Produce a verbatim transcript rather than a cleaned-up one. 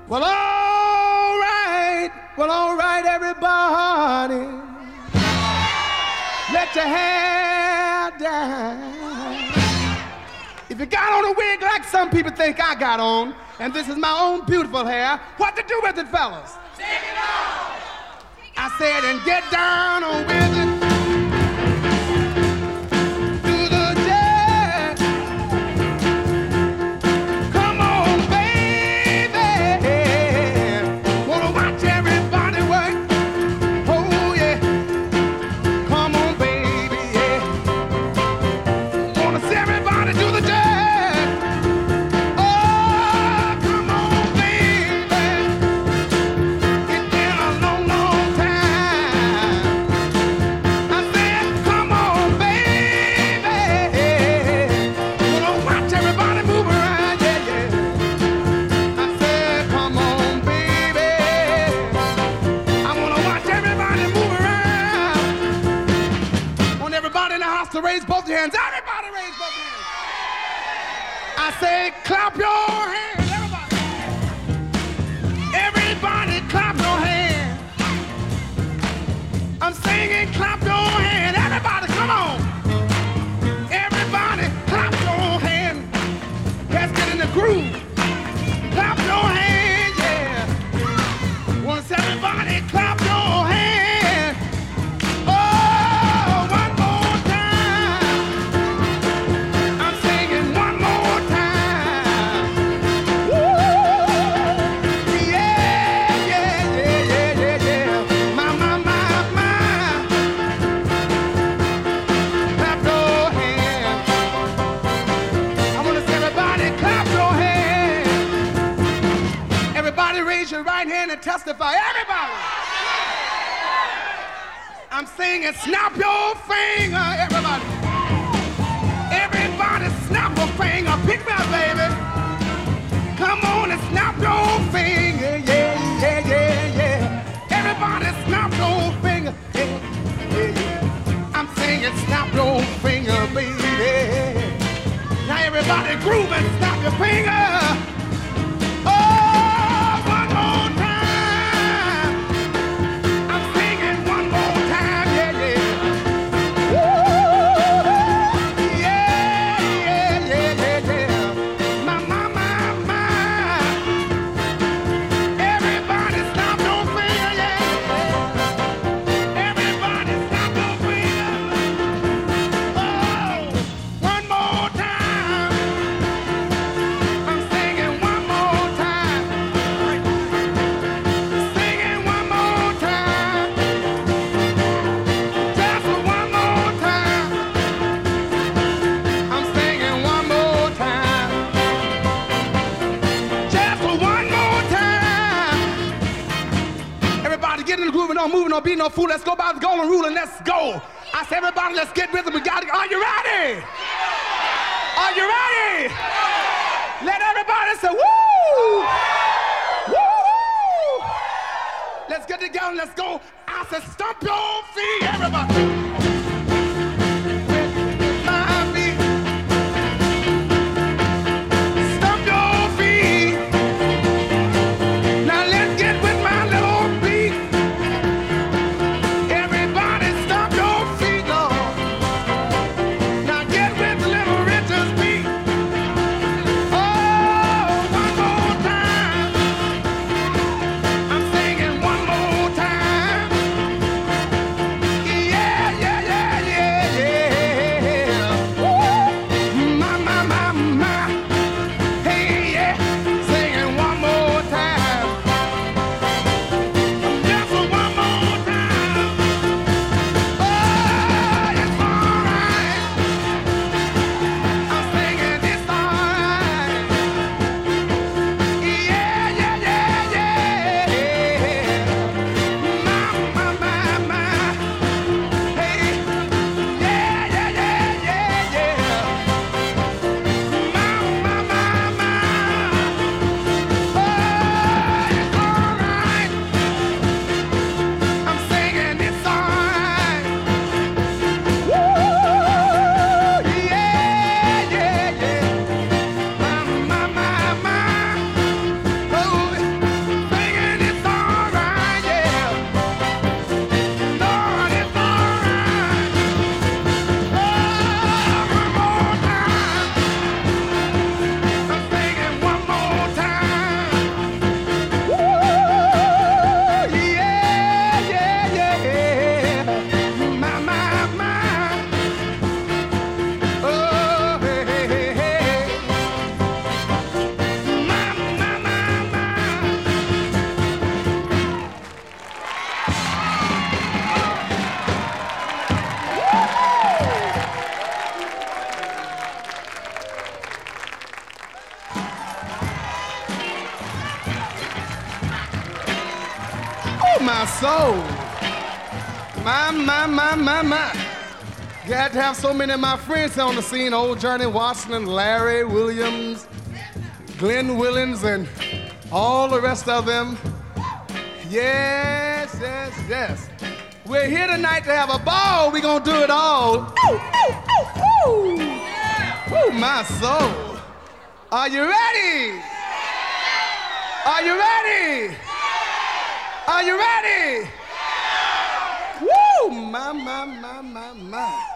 Well, all right, well, all right, everybody, let your hair down. If you got on a wig like some people think I got on, and this is my own beautiful hair, what to do with it, fellas? Take it off! I said, and get down on with it. To raise both your hands. Everybody raise both your hands. I say clap your hands. Everybody. Everybody clap your hands. I'm singing clap your hands. Everybody come on. Everybody clap your hands. Let's get in the groove. Clap your hands, yeah. Once everybody clap your hands. Raise your right hand and testify. Everybody! I'm singing, snap your finger, everybody. Everybody snap a finger. Pick me up, baby. Come on and snap your finger. Yeah, yeah, yeah, yeah. Everybody snap your finger. Yeah, yeah, yeah. I'm singing, snap your finger, baby. Now everybody groove and snap your finger. On, moving on, be no fool. Let's go by the golden rule and let's go. I said, everybody, let's get rhythm. We got it. Are you ready? Are you ready? Let everybody say, woo! Woo! Let's get together and let's go. I said, stomp your feet, everybody. Yeah, yeah, yeah. my soul. My, my, my, my, my. Glad to have so many of my friends on the scene. Old Johnny Washington, Larry Williams, Glenn Willens, and all the rest of them. Yes, yes, yes. We're here tonight to have a ball. We're gonna do it all. Ooh, ooh, ooh, ooh. Ooh, my soul. Are you ready? Are you ready? Are you ready? Woo! My, my, my, my, my.